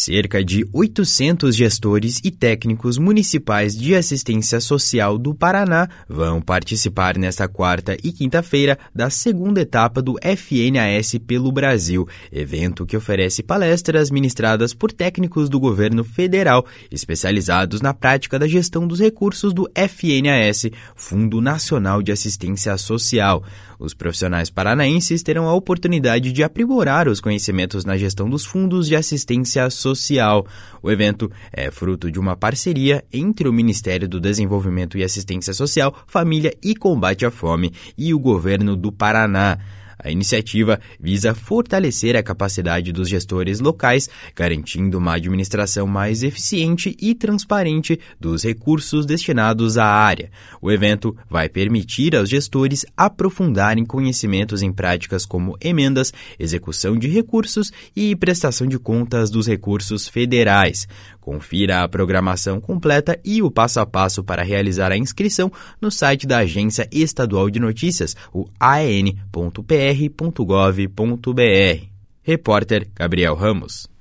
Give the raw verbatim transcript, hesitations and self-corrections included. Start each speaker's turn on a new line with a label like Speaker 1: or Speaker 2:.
Speaker 1: Cerca de oitocentos gestores e técnicos municipais de assistência social do Paraná vão participar nesta quarta e quinta-feira da segunda etapa do F N A S pelo Brasil, evento que oferece palestras ministradas por técnicos do governo federal, especializados na prática da gestão dos recursos do F N A S, Fundo Nacional de Assistência Social. Os profissionais paranaenses terão a oportunidade de aprimorar os conhecimentos na gestão dos fundos de assistência social. O evento é fruto de uma parceria entre o Ministério do Desenvolvimento e Assistência Social, Família e Combate à Fome e o governo do Paraná. A iniciativa visa fortalecer a capacidade dos gestores locais, garantindo uma administração mais eficiente e transparente dos recursos destinados à área. O evento vai permitir aos gestores aprofundarem conhecimentos em práticas como emendas, execução de recursos e prestação de contas dos recursos federais. Confira a programação completa e o passo a passo para realizar a inscrição no site da Agência Estadual de Notícias, o a e n ponto p r ponto gov ponto b r. Repórter Gabriel Ramos.